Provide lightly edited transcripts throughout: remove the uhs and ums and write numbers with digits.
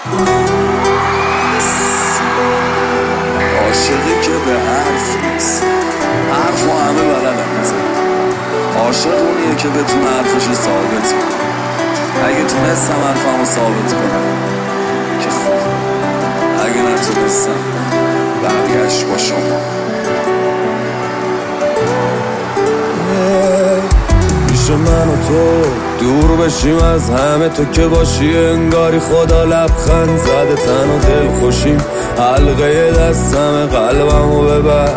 عاشقی که به حرف نیست، حرف و همه بلدم میزن. عاشق اونیه که بتونه حرفشو ثابت کنه. اگه تونستم حرفمو ثابت کنم که خوب، اگه نتونستم برگشت با شما. میشه من و تو دور بشیم از همه، تو که باشی انگاری خدا لبخند زده. تن و دل خوشیم حلقه دستم، قلبمو ببر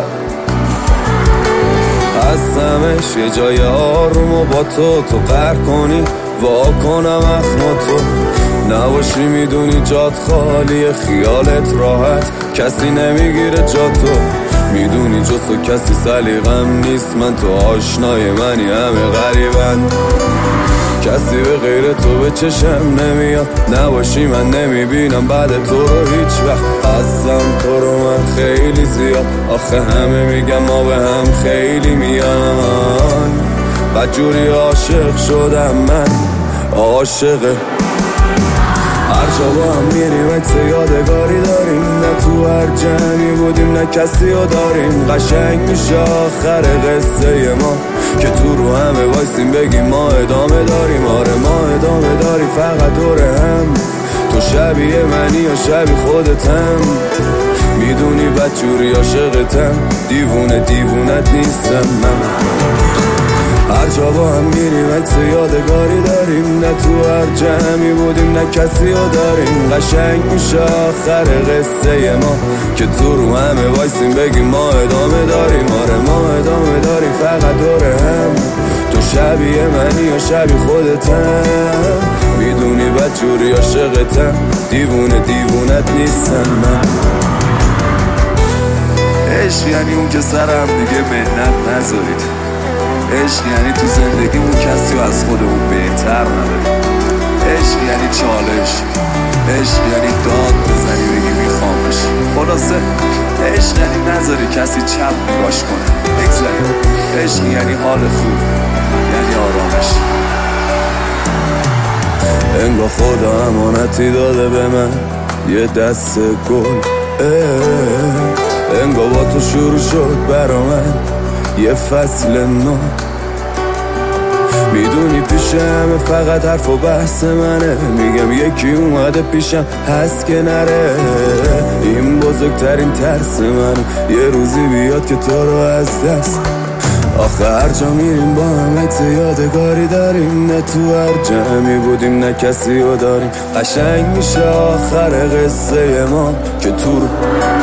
هستمش یه جای آروم و با تو قهر کنی وا کنم اخم تو نباشی. میدونی جات خالیه، خیالت راحت، کسی نمیگیره جا تو. میدونی جز تو کسی سلیقم نیست، من تو آشنای منی همه غریبن. کسی به غیر تو به چشم نمیاد، نباشی من نمیبینم بعد تو رو هیچ وقت. هستم تو رو من خیلی زیاد، آخه همه میگم ما به هم خیلی میان. بدجوری عاشق شدم من، عاشقه. هر جا با هم میریم عکس یادگاری داریم، نه تو هر جمعی بودیم نه کسی رو داریم. قشنگ میشه آخر قصه ما که تو رو همه وایسیم بگیم ما ادامه داریم. آره ما ادامه داریم فقط دور هم. تو شبیه منی یا شبیه خودتم، میدونی بدجوری عاشقتم، دیوونت نیستم من. هر جا با هم میریم عکس یادگاری داریم، نه تو هر جمعی بودیم نه کسی رو داریم. قشنگ میشه آخر قصه ما که تو رو همه وایسیم بگیم ما ادامه داریم. آره ما ادامه داریم فقط دور هم. تو شبیه منی یا شبیه خودتم، میدونی بدجوری عاشقتم، دیوونت نیستم من. عشق یعنی اون که سر هم دیگه منت نذارید. عشق یعنی تو زندگیمون کسی رو از خودمون بهتر نداریم. عشق یعنی چالش، عشق یعنی داد بزنی بگی میخوامش. خلاصه عشق یعنی نذاری کسی چپ نگاش کنه، بگذاریم. عشق یعنی حال خوب، یعنی آرامش. انگار خدا امانتی داده به من یه دست گل، انگار با تو شروع شد برا من یه فصل نو. میدونی پیش همه فقط حرف و بحث منه، میگم یکی اومده پیشم هست که نره. این بزرگترین ترس منه یه روزی بیاد که تو رو از دست. آخه هر جا میریم با هم عکس یادگاری داریم، نه تو هر جمعی بودیم نه کسی رو داریم. قشنگ میشه آخر قصه ما که تو رو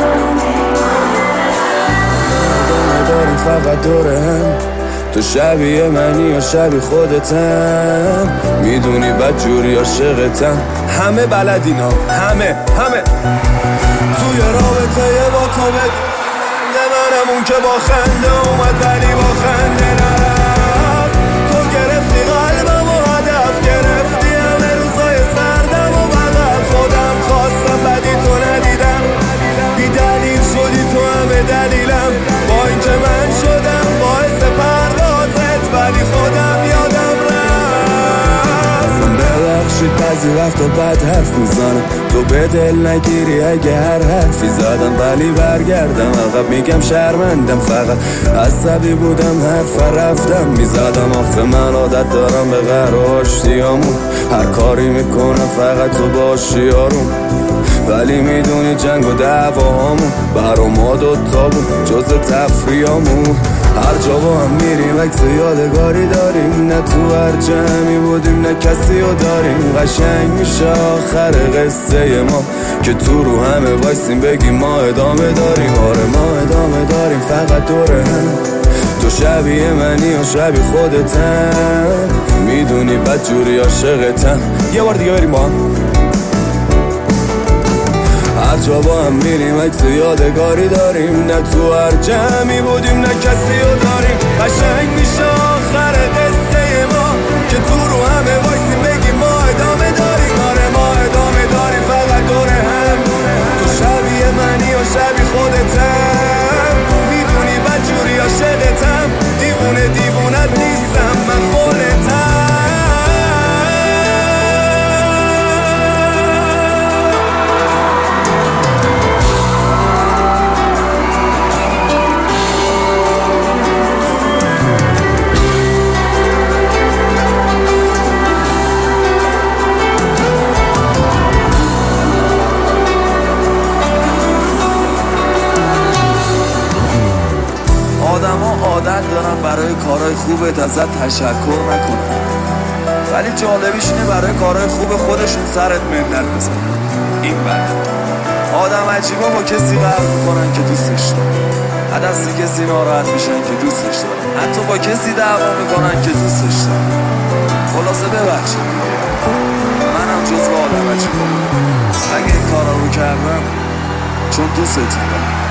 داریم فقط دور هم. تو شبیه منی یا شبیه خودتم، میدونی بدجوری عاشقتم، همه بلدینا همه توی رابطه با تو بده منم اون که با خنده اومد ولی با خنده نرفت. تو گرفتی قلبم و هدف گرفتی همه روزای سردم و بغل. خودم خواستم بدی تو ندیدم، بی دلیل شدی تو همه دلیلم. با اینکه من شدم باعث پروازت ولی خودم یادم رفت. ببخشید بعضی وقتا بد حرف میزنم، تو به دل نگیری اگه هر حرفی زدم. ولی برگردم عقب میگم شرمندم، فقط عصبی بودم حرف رفتم میزدم. آخه من عادت دارم به قهر و آشتیامون، هر کاری میکنم فقط تو باشی آروم. ولی میدونی جنگ و دعواهامون برا ما دوتا بود جز تفریامون. هر جا با هم میریم عکس یادگاری داریم، نه تو هر جمعی بودیم نه کسی رو داریم. قشنگ میشه آخر قصه ما که تو رو همه وایسیم بگیم ما ادامه داریم. آره ما ادامه داریم فقط دور هم. تو شبیه منی یا شبیه خودتم، میدونی بدجوری عاشقتم. یه بار دیگه بریم با هم. هر جا با هم میریم عکس یادگاری داریم، نه تو هر جمعی بودیم نه کسی رو داریم. قشنگ میشه آخر قصه ما که تو رو همه وایسیم بگیم ما ادامه داریم. آره ما ادامه داریم فقط دور هم. تو شبیه منی و شبیه خودتم، میدونی بدجوری عاشقتم، دیوونت نیستم من خودتم. بهت ازت تشکر نکنن، ولی جالبیش اینه برای کارهای خوب خودشون سرت منت بزنن. این بله آدم عجیبا با کسی قهر میکنن که دوستش دارن، دست کسی ناراحت میشن که دوستش دارن، حتی با کسی دعوا میکنن که دوستش دارن. خلاصه ببخشید منم جزو آدم عجیبا بودم، اگه این کارا رو کردم چون دوستتون دارم.